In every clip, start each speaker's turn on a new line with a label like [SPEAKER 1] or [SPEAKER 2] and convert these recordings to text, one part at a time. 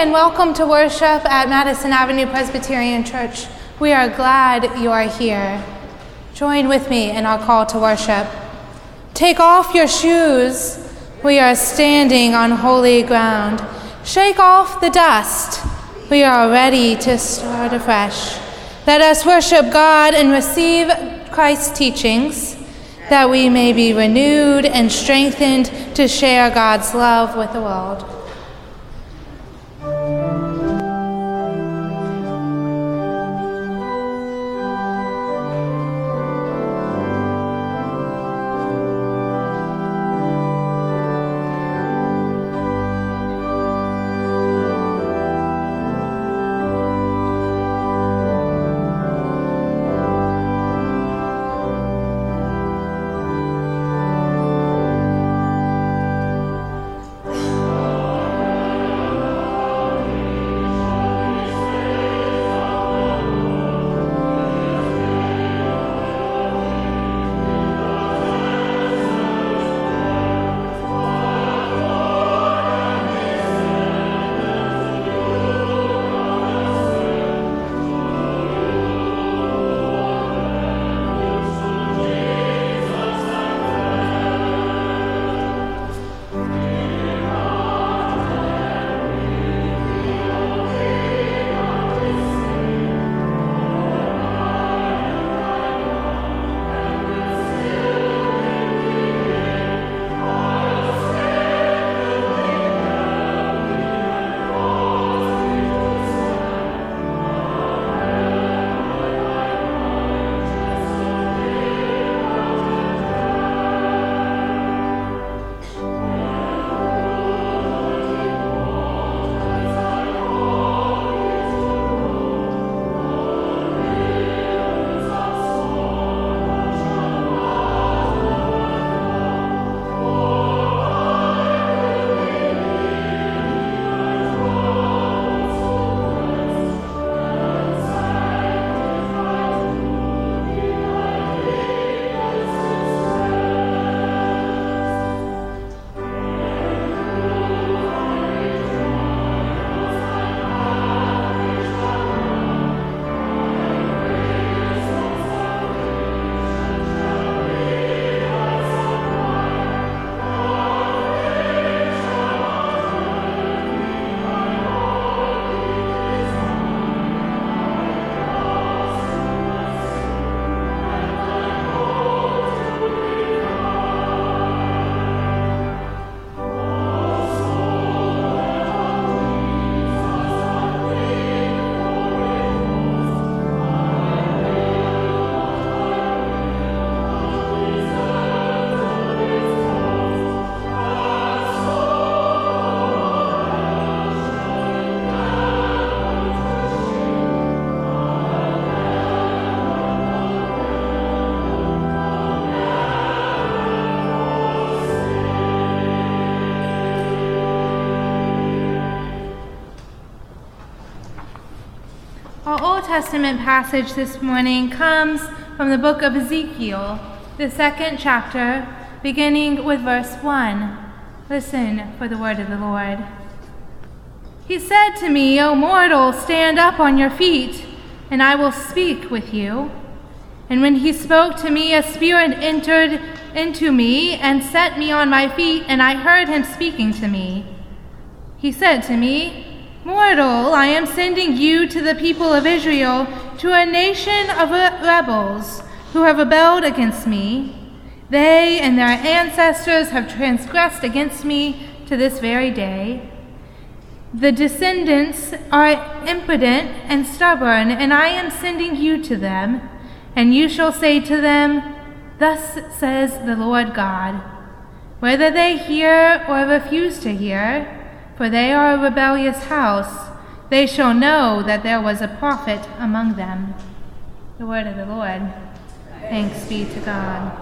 [SPEAKER 1] and welcome to worship at Madison Avenue Presbyterian Church. We are glad you are here. Join with me in our call to worship. Take off your shoes. We are standing on holy ground. Shake off the dust. We are ready to start afresh. Let us worship God and receive Christ's teachings, that we may be renewed and strengthened to share God's love with the world. Our Old Testament passage this morning comes from the book of Ezekiel, the 2nd chapter, beginning with verse 1. Listen for the word of the Lord. He said to me, O mortal, stand up on your feet, and I will speak with you. And when he spoke to me, a spirit entered into me and set me on my feet, and I heard him speaking to me. He said to me, Mortal, I am sending you to the people of Israel, to a nation of rebels who have rebelled against me. They and their ancestors have transgressed against me to this very day. The descendants are impudent and stubborn, and I am sending you to them. And you shall say to them, Thus says the Lord God. Whether they hear or refuse to hear, for they are a rebellious house, they shall know that there was a prophet among them. The word of the Lord. Thanks be to God.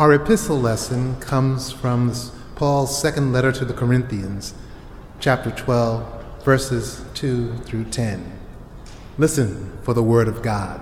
[SPEAKER 2] Our epistle lesson comes from Paul's second letter to the Corinthians, chapter 12, verses 2 through 10. Listen for the word of God.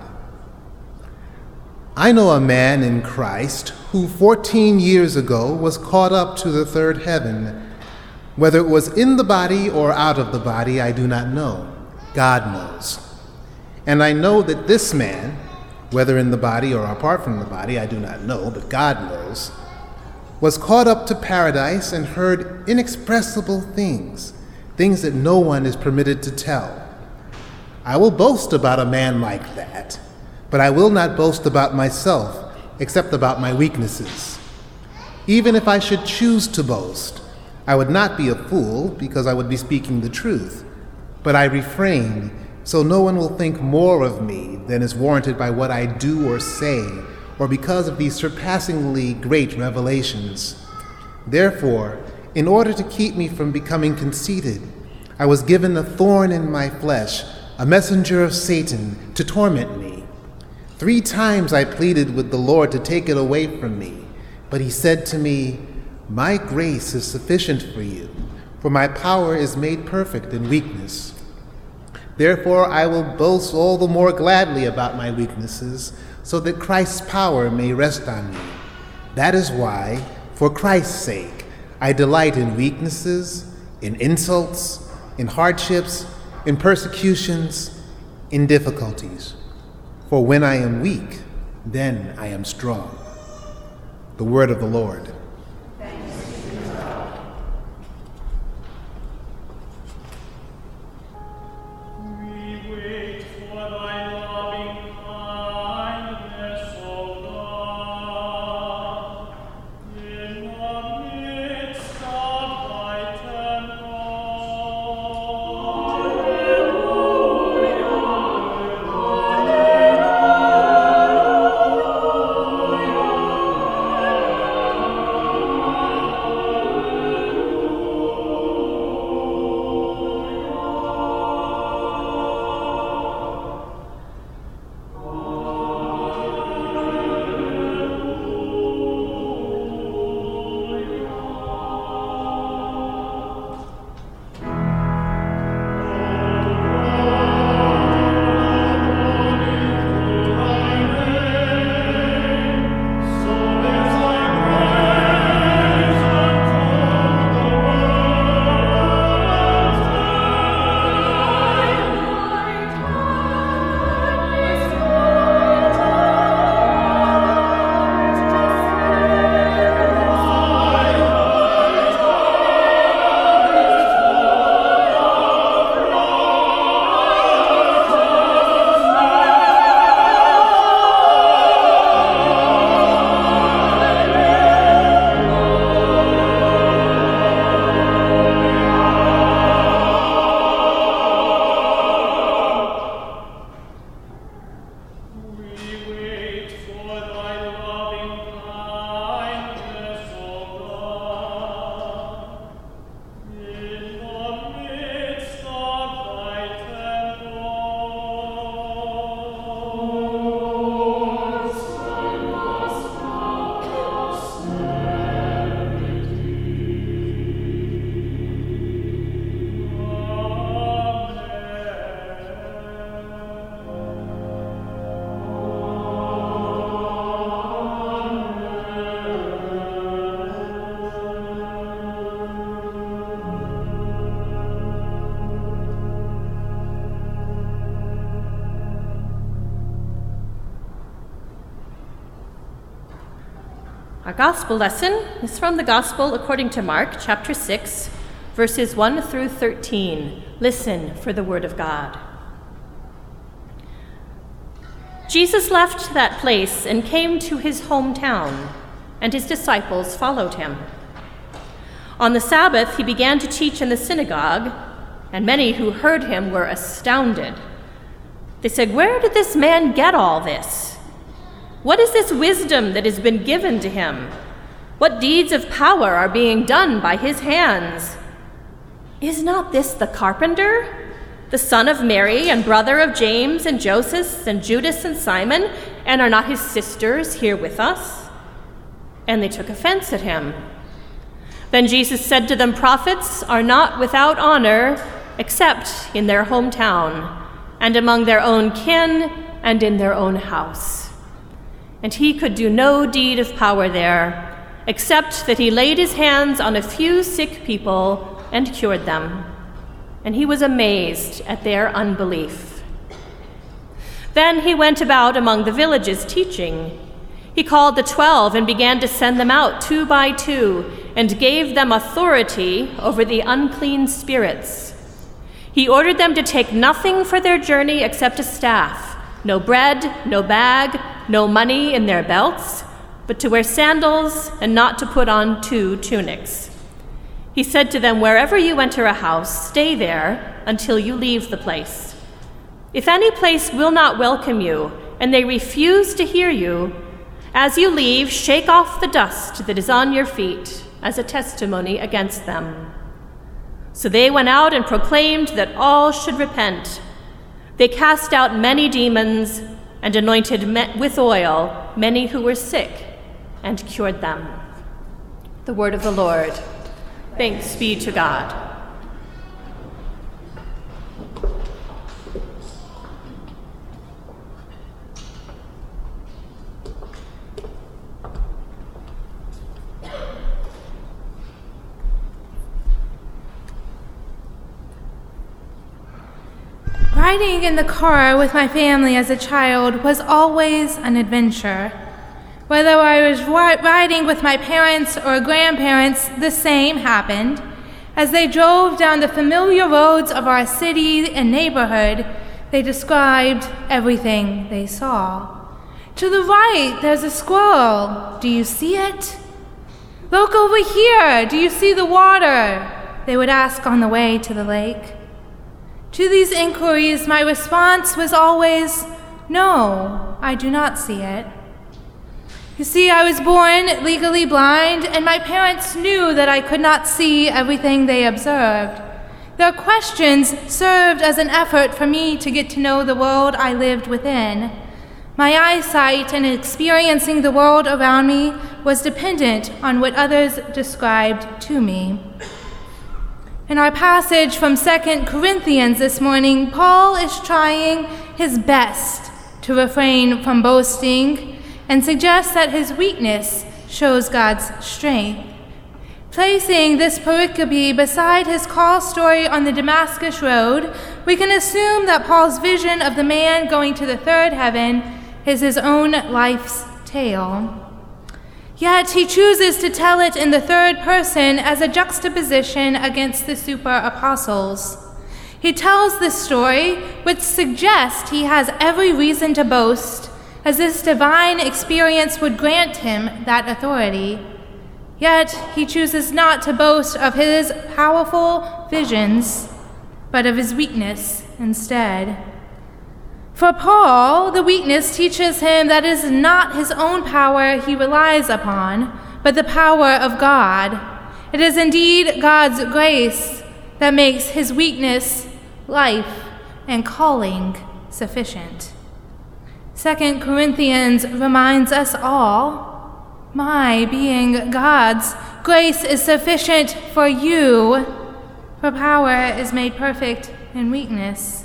[SPEAKER 2] I know a man in Christ who 14 years ago was caught up to the third heaven. Whether it was in the body or out of the body, I do not know. God knows. And I know that this man, whether in the body or apart from the body, I do not know, but God knows, was caught up to paradise and heard inexpressible things that no one is permitted to tell. I will boast about a man like that, but I will not boast about myself, except about my weaknesses. Even if I should choose to boast, I would not be a fool, because I would be speaking the truth. But I refrain, so no one will think more of me than is warranted by what I do or say, or because of these surpassingly great revelations. Therefore, in order to keep me from becoming conceited, I was given a thorn in my flesh, a messenger of Satan, to torment me. 3 times I pleaded with the Lord to take it away from me, but he said to me, "My grace is sufficient for you, for my power is made perfect in weakness. Therefore I will boast all the more gladly about my weaknesses, so that Christ's power may rest on me. That is why, for Christ's sake, I delight in weaknesses, in insults, in hardships, in persecutions, in difficulties. For when I am weak, then I am strong." The word of the Lord.
[SPEAKER 3] Our gospel lesson is from the Gospel according to Mark, chapter 6, verses 1 through 13. Listen for the word of God. Jesus left that place and came to his hometown, and his disciples followed him. On the Sabbath, he began to teach in the synagogue, and many who heard him were astounded. They said, "Where did this man get all this? What is this wisdom that has been given to him? What deeds of power are being done by his hands? Is not this the carpenter, the son of Mary and brother of James and Joseph and Judas and Simon? And are not his sisters here with us? and they took offense at him. Then Jesus said to them, "Prophets are not without honor except in their hometown and among their own kin and in their own house." And he could do no deed of power there, except that he laid his hands on a few sick people and cured them. And he was amazed at their unbelief. Then he went about among the villages teaching. He called the 12 and began to send them out 2 by 2 and gave them authority over the unclean spirits. He ordered them to take nothing for their journey except a staff, no bread, no bag, no money in their belts, but to wear sandals and not to put on 2 tunics. He said to them, "Wherever you enter a house, stay there until you leave the place. If any place will not welcome you and they refuse to hear you, as you leave, shake off the dust that is on your feet as a testimony against them." So they went out and proclaimed that all should repent. They cast out many demons and anointed with oil many who were sick and cured them. The word of the Lord. Thanks be to God.
[SPEAKER 1] Riding in the car with my family as a child was always an adventure. Whether I was riding with my parents or grandparents, the same happened. As they drove down the familiar roads of our city and neighborhood, they described everything they saw. "To the right, there's a squirrel. Do you see it? Look over here. Do you see the water?" they would ask on the way to the lake. To these inquiries, my response was always, "No, I do not see it." You see, I was born legally blind, and my parents knew that I could not see everything they observed. Their questions served as an effort for me to get to know the world I lived within. My eyesight and experiencing the world around me was dependent on what others described to me. In our passage from 2 Corinthians this morning, Paul is trying his best to refrain from boasting and suggests that his weakness shows God's strength. Placing this pericope beside his call story on the Damascus Road, we can assume that Paul's vision of the man going to the third heaven is his own life's tale. Yet he chooses to tell it in the third person as a juxtaposition against the super apostles. He tells this story, which suggests he has every reason to boast, as this divine experience would grant him that authority. Yet he chooses not to boast of his powerful visions, but of his weakness instead. For Paul, the weakness teaches him that it is not his own power he relies upon, but the power of God. It is indeed God's grace that makes his weakness, life, and calling sufficient. 2 Corinthians reminds us all, "My being God's grace is sufficient for you, for power is made perfect in weakness."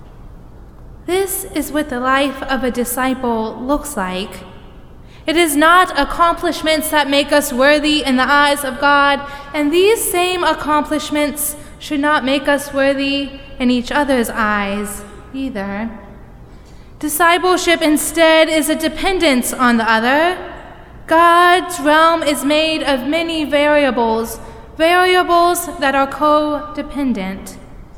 [SPEAKER 1] This is what the life of a disciple looks like. It is not accomplishments that make us worthy in the eyes of God, and these same accomplishments should not make us worthy in each other's eyes either. Discipleship instead is a dependence on the other. God's realm is made of many variables that are co-dependent.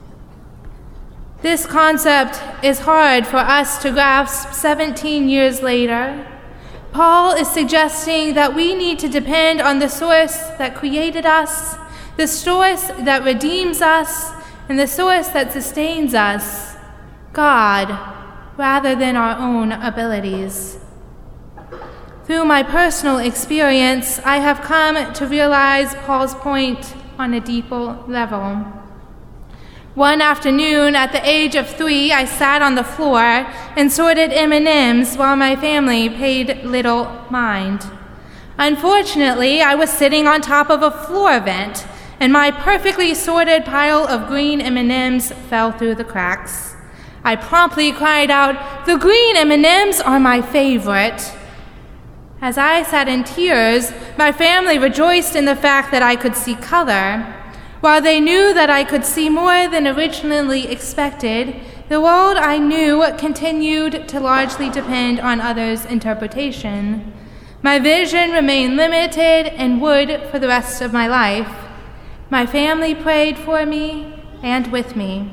[SPEAKER 1] This concept is hard for us to grasp 17 years later. Paul is suggesting that we need to depend on the source that created us, the source that redeems us, and the source that sustains us, God, rather than our own abilities. Through my personal experience, I have come to realize Paul's point on a deeper level. One afternoon, at the age of 3, I sat on the floor and sorted M&Ms while my family paid little mind. Unfortunately, I was sitting on top of a floor vent, and my perfectly sorted pile of green M&Ms fell through the cracks. I promptly cried out, "The green M&Ms are my favorite." As I sat in tears, my family rejoiced in the fact that I could see color. While they knew that I could see more than originally expected, the world I knew continued to largely depend on others' interpretation. My vision remained limited and would for the rest of my life. My family prayed for me and with me.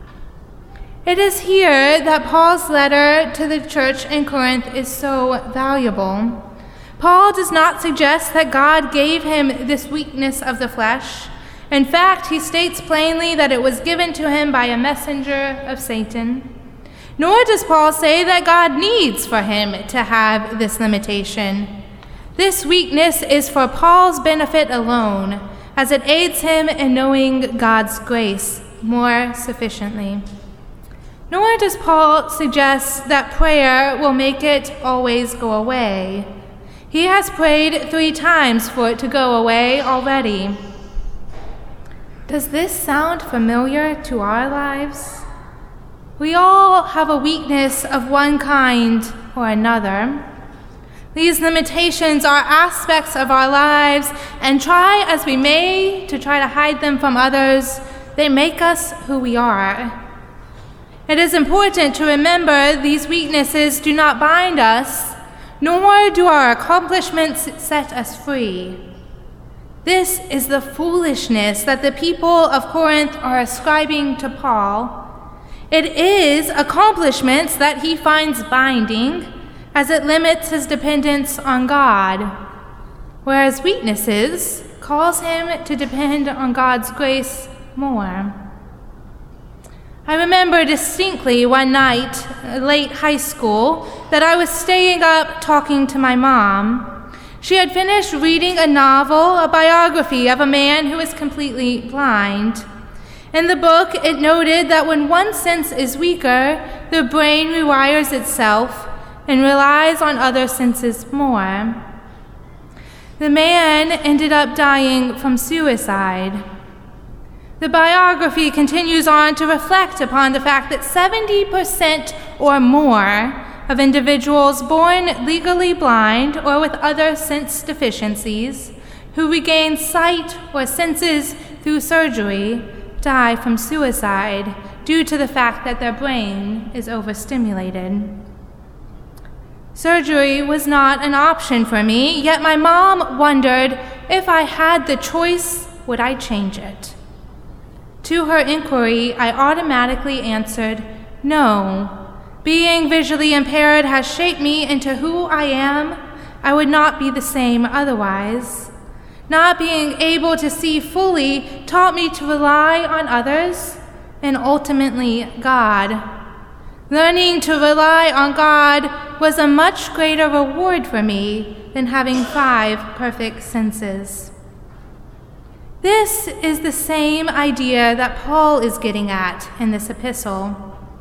[SPEAKER 1] It is here that Paul's letter to the church in Corinth is so valuable. Paul does not suggest that God gave him this weakness of the flesh. In fact, he states plainly that it was given to him by a messenger of Satan. Nor does Paul say that God needs for him to have this limitation. This weakness is for Paul's benefit alone, as it aids him in knowing God's grace more sufficiently. Nor does Paul suggest that prayer will make it always go away. He has prayed 3 times for it to go away already. Does this sound familiar to our lives? We all have a weakness of one kind or another. These limitations are aspects of our lives, and try as we may to try to hide them from others, they make us who we are. It is important to remember these weaknesses do not bind us, nor do our accomplishments set us free. This is the foolishness that the people of Corinth are ascribing to Paul. It is accomplishments that he finds binding, as it limits his dependence on God, whereas weaknesses calls him to depend on God's grace more. I remember distinctly one night, late high school, that I was staying up talking to my mom. She had finished reading a novel, a biography of a man who is completely blind. In the book, it noted that when one sense is weaker, the brain rewires itself and relies on other senses more. The man ended up dying from suicide. The biography continues on to reflect upon the fact that 70% or more of individuals born legally blind or with other sense deficiencies who regain sight or senses through surgery die from suicide due to the fact that their brain is overstimulated. Surgery was not an option for me, yet my mom wondered if I had the choice, would I change it? To her inquiry, I automatically answered, no. Being visually impaired has shaped me into who I am. I would not be the same otherwise. Not being able to see fully taught me to rely on others and ultimately God. Learning to rely on God was a much greater reward for me than having 5 perfect senses. This is the same idea that Paul is getting at in this epistle.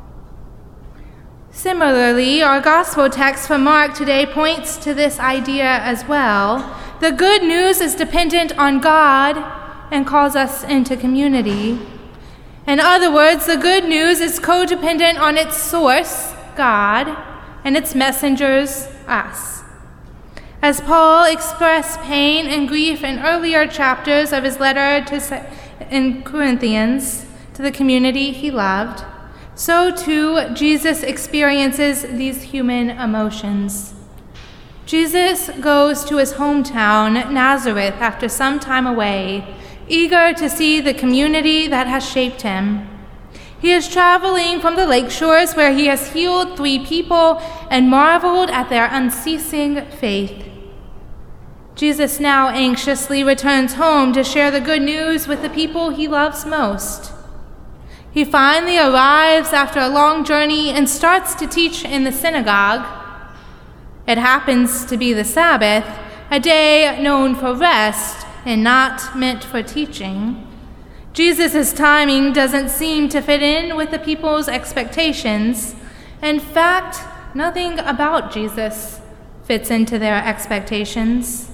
[SPEAKER 1] Similarly, our gospel text from Mark today points to this idea as well. The good news is dependent on God and calls us into community. In other words, the good news is codependent on its source, God, and its messengers, us. As Paul expressed pain and grief in earlier chapters of his letter in Corinthians to the community he loved, so too Jesus experiences these human emotions. Jesus goes to his hometown, Nazareth, after some time away, eager to see the community that has shaped him. He is traveling from the lake shores where he has healed 3 people and marveled at their unceasing faith. Jesus now anxiously returns home to share the good news with the people he loves most. He finally arrives after a long journey and starts to teach in the synagogue. It happens to be the Sabbath, a day known for rest and not meant for teaching. Jesus' timing doesn't seem to fit in with the people's expectations. In fact, nothing about Jesus fits into their expectations.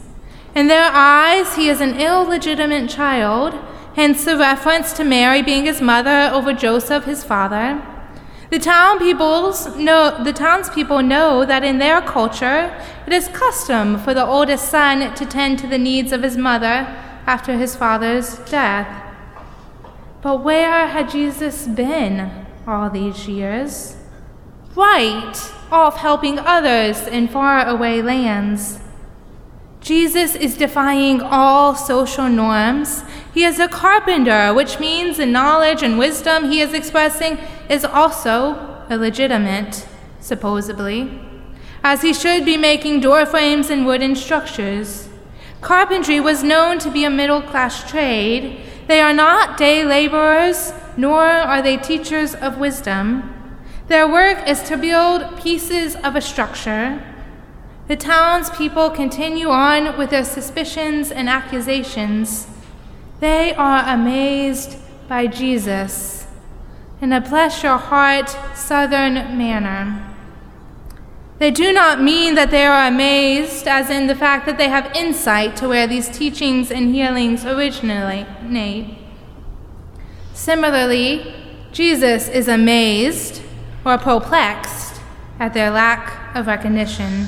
[SPEAKER 1] In their eyes, he is an illegitimate child, hence the reference to Mary being his mother over Joseph, his father. The townspeople know that in their culture, it is custom for the oldest son to tend to the needs of his mother after his father's death. But where had Jesus been all these years? Right off helping others in faraway lands. Jesus is defying all social norms. He is a carpenter, which means the knowledge and wisdom he is expressing is also illegitimate, supposedly, as he should be making door frames and wooden structures. Carpentry was known to be a middle-class trade. They are not day laborers, nor are they teachers of wisdom. Their work is to build pieces of a structure. The townspeople continue on with their suspicions and accusations. They are amazed by Jesus in a bless-your-heart southern manner. They do not mean that they are amazed, as in the fact that they have insight to where these teachings and healings originate. Similarly, Jesus is amazed or perplexed at their lack of recognition.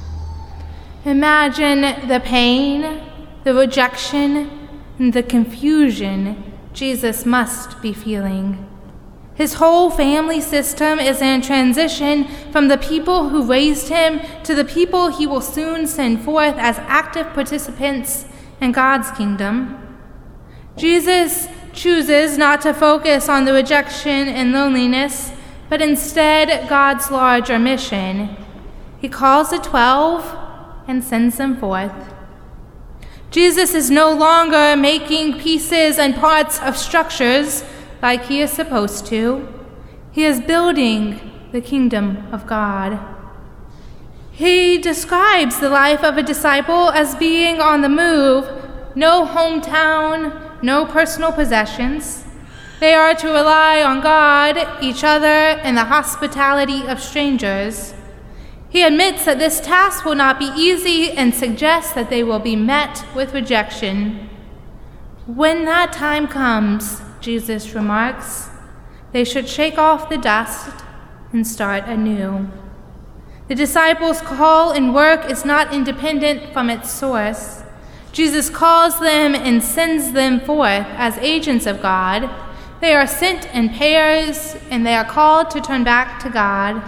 [SPEAKER 1] Imagine the pain, the rejection, and the confusion Jesus must be feeling. His whole family system is in transition from the people who raised him to the people he will soon send forth as active participants in God's kingdom. Jesus chooses not to focus on the rejection and loneliness, but instead God's larger mission. He calls the 12 and sends them forth. Jesus is no longer making pieces and parts of structures like he is supposed to. He is building the kingdom of God. He describes the life of a disciple as being on the move, no hometown, no personal possessions. They are to rely on God, each other, and the hospitality of strangers. He admits that this task will not be easy and suggests that they will be met with rejection. When that time comes, Jesus remarks, they should shake off the dust and start anew. The disciples' call and work is not independent from its source. Jesus calls them and sends them forth as agents of God. They are sent in pairs, and they are called to turn back to God.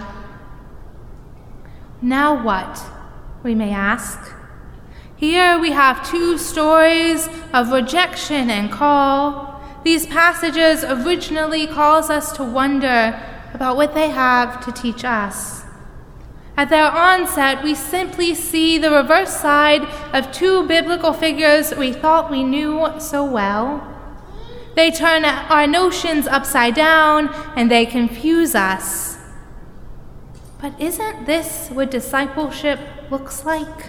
[SPEAKER 1] Now what, we may ask? Here we have two stories of rejection and call. These passages originally cause us to wonder about what they have to teach us. At their onset, we simply see the reverse side of two biblical figures we thought we knew so well. They turn our notions upside down and they confuse us. But isn't this what discipleship looks like?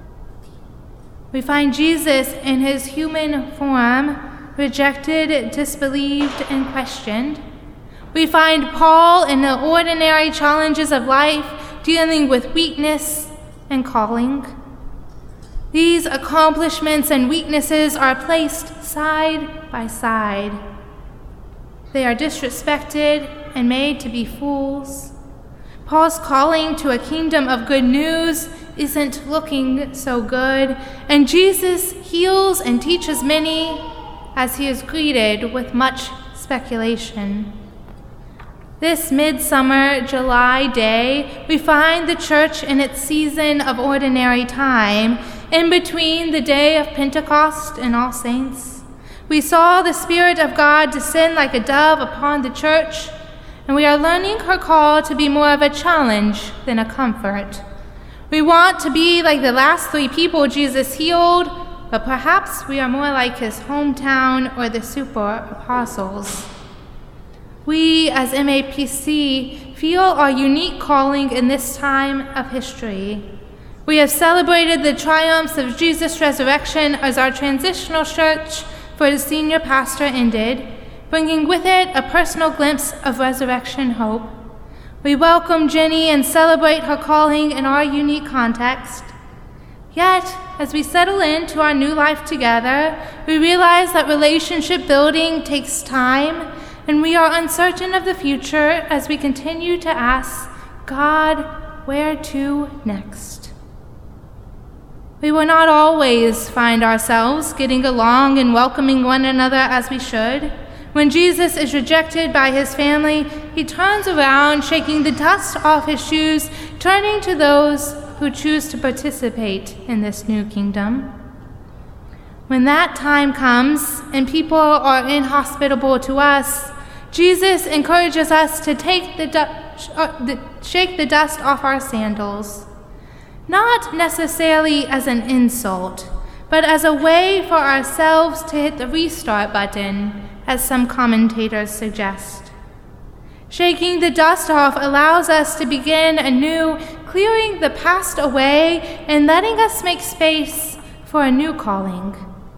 [SPEAKER 1] We find Jesus in his human form, rejected, disbelieved, and questioned. We find Paul in the ordinary challenges of life, dealing with weakness and calling. These accomplishments and weaknesses are placed side by side. They are disrespected and made to be fools. Paul's calling to a kingdom of good news isn't looking so good, and Jesus heals and teaches many as he is greeted with much speculation. This midsummer July day, we find the church in its season of ordinary time, in between the day of Pentecost and All Saints. We saw the Spirit of God descend like a dove upon the church, and we are learning her call to be more of a challenge than a comfort. We want to be like the last 3 people Jesus healed, but perhaps we are more like his hometown or the super apostles. We, as MAPC, feel our unique calling in this time of history. We have celebrated the triumphs of Jesus' resurrection as our transitional search for the senior pastor ended, bringing with it a personal glimpse of resurrection hope. We welcome Jenny and celebrate her calling in our unique context. Yet, as we settle into our new life together, we realize that relationship building takes time, and we are uncertain of the future as we continue to ask, God, where to next? We will not always find ourselves getting along and welcoming one another as we should. When Jesus is rejected by his family, he turns around, shaking the dust off his shoes, turning to those who choose to participate in this new kingdom. When that time comes and people are inhospitable to us, Jesus encourages us to shake the dust off our sandals, not necessarily as an insult, but as a way for ourselves to hit the restart button, as some commentators suggest. Shaking the dust off allows us to begin anew, clearing the past away and letting us make space for a new calling.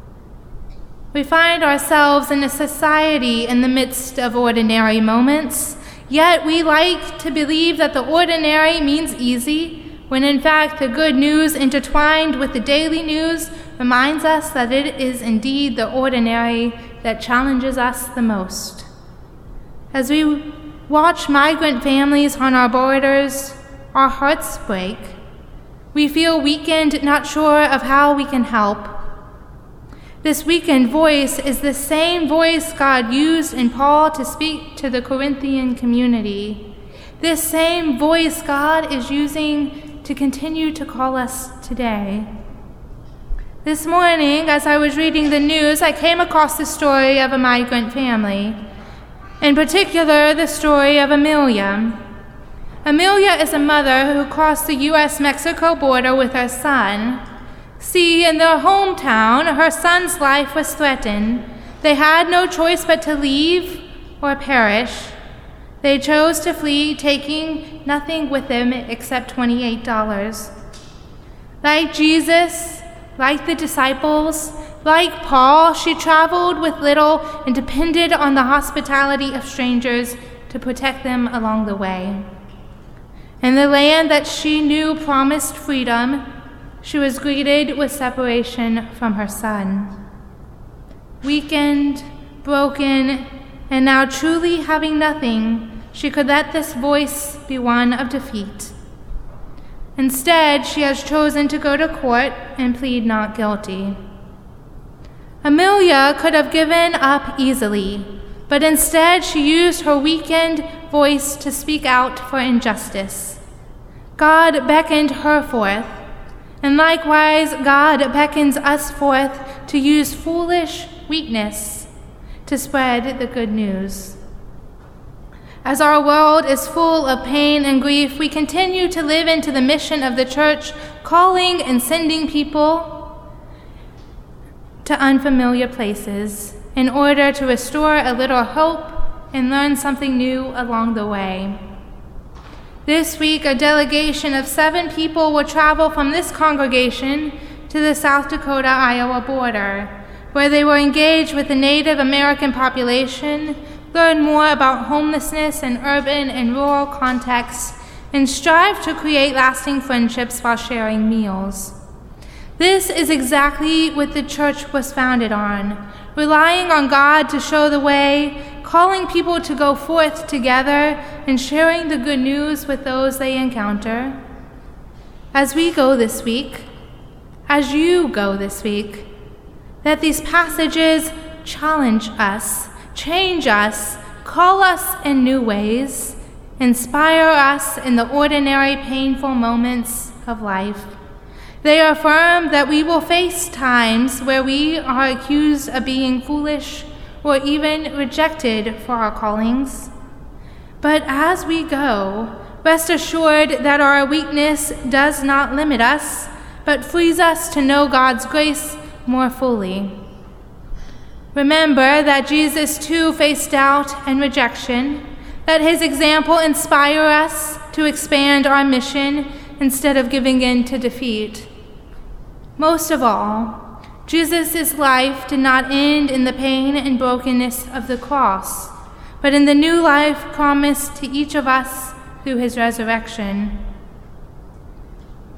[SPEAKER 1] We find ourselves in a society in the midst of ordinary moments, yet we like to believe that the ordinary means easy, when in fact the good news intertwined with the daily news reminds us that it is indeed the ordinary that challenges us the most. As we watch migrant families on our borders, our hearts break. We feel weakened, not sure of how we can help. This weakened voice is the same voice God used in Paul to speak to the Corinthian community. This same voice God is using to continue to call us today. This morning, as I was reading the news, I came across the story of a migrant family. In particular, the story of Amelia. Amelia is a mother who crossed the U.S.-Mexico border with her son. See, in their hometown, her son's life was threatened. They had no choice but to leave or perish. They chose to flee, taking nothing with them except $28. Like Jesus, like the disciples, like Paul, she traveled with little and depended on the hospitality of strangers to protect them along the way. In the land that she knew promised freedom, she was greeted with separation from her son. Weakened, broken, and now truly having nothing, she could let this voice be one of defeat. Instead, she has chosen to go to court and plead not guilty. Amelia could have given up easily, but instead she used her weakened voice to speak out for injustice. God beckoned her forth, and likewise God beckons us forth to use foolish weakness to spread the good news. As our world is full of pain and grief, we continue to live into the mission of the church, calling and sending people to unfamiliar places in order to restore a little hope and learn something new along the way. This week, a delegation of 7 people will travel from this congregation to the South Dakota-Iowa border, where they will engage with the Native American population, learn more about homelessness in urban and rural contexts, and strive to create lasting friendships while sharing meals. This is exactly what the church was founded on, relying on God to show the way, calling people to go forth together, and sharing the good news with those they encounter. As we go this week, as you go this week, that these passages challenge us, change us, call us in new ways, inspire us in the ordinary painful moments of life. They affirm that we will face times where we are accused of being foolish or even rejected for our callings. But as we go, rest assured that our weakness does not limit us, but frees us to know God's grace more fully. Remember that Jesus too faced doubt and rejection, that his example inspires us to expand our mission instead of giving in to defeat. Most of all, Jesus' life did not end in the pain and brokenness of the cross, but in the new life promised to each of us through his resurrection.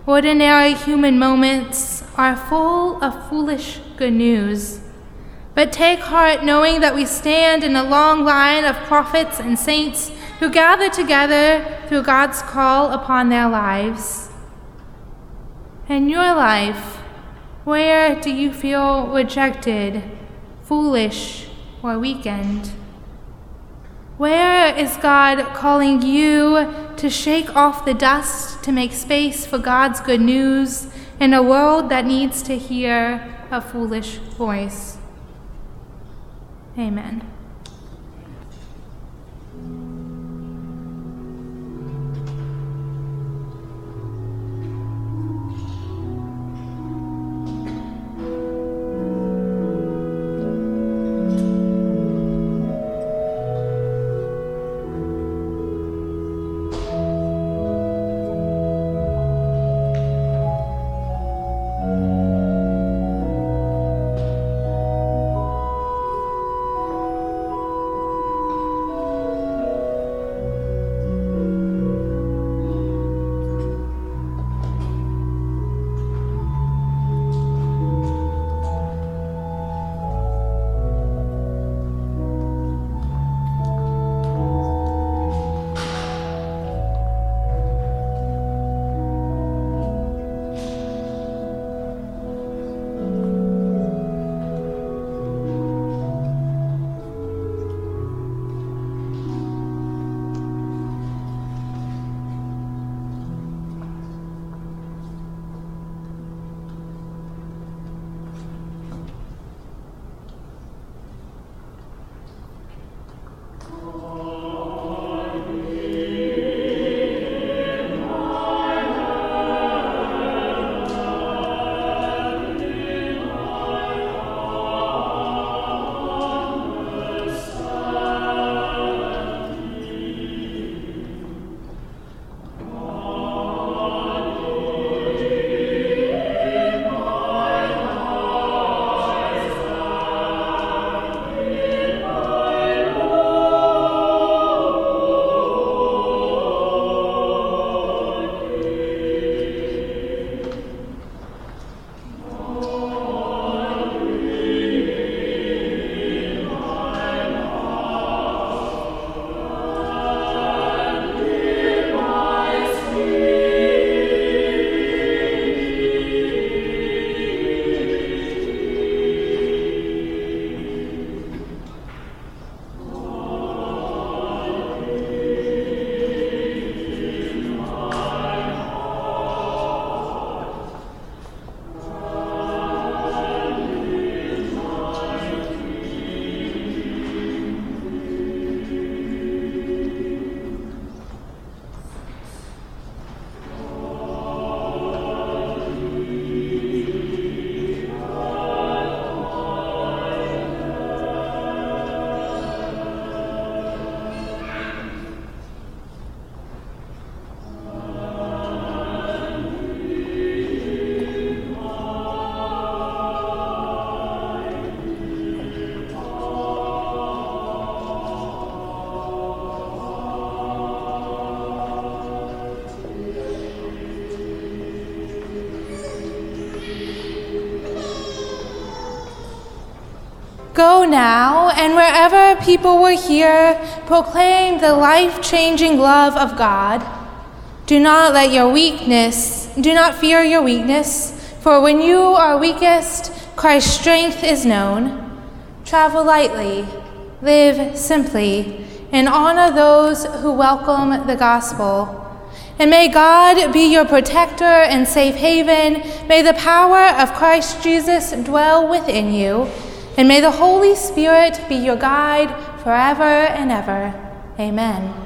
[SPEAKER 1] Ordinary human moments are full of foolish good news. But take heart knowing that we stand in a long line of prophets and saints who gather together through God's call upon their lives. In your life, where do you feel rejected, foolish, or weakened? Where is God calling you to shake off the dust to make space for God's good news in a world that needs to hear a foolish voice? Amen. Go now, and wherever people will hear, proclaim the life-changing love of God. Do not fear your weakness, for when you are weakest, Christ's strength is known. Travel lightly, live simply, and honor those who welcome the gospel. And may God be your protector and safe haven. May the power of Christ Jesus dwell within you. And may the Holy Spirit be your guide forever and ever. Amen.